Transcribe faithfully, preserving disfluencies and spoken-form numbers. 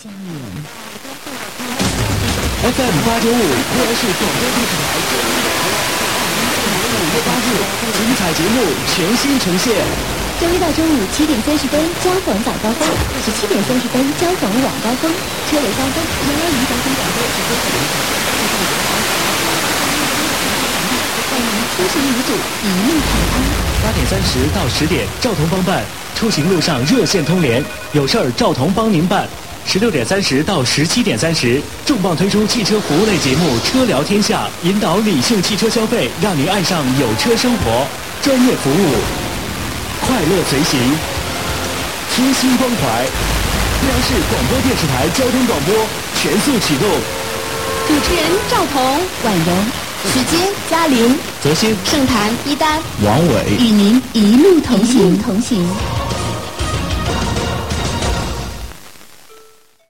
F M 八九五，贵阳市广播电视台周一到五月八日，精彩节目全新呈现。 周一到周五七点三十分，交广早高峰；十七点三十分，交广晚高峰。车尾高峰，幺幺零交通广播直播节目。让您出行无阻，一路平安。 八点三十到十点，赵彤帮办，出行路上热线通联，有事儿赵彤帮您办。十六点三十到十七点三十，重磅推出汽车服务类节目《车聊天下》，引导理性汽车消费，让您爱上有车生活。专业服务，快乐随行，贴心关怀。贵阳市广播电视台交通广播全速启动。 主持人赵彤、婉容，时间嘉玲、 泽鑫、 盛谭、一丹、 王伟， 与您一路同行，同行。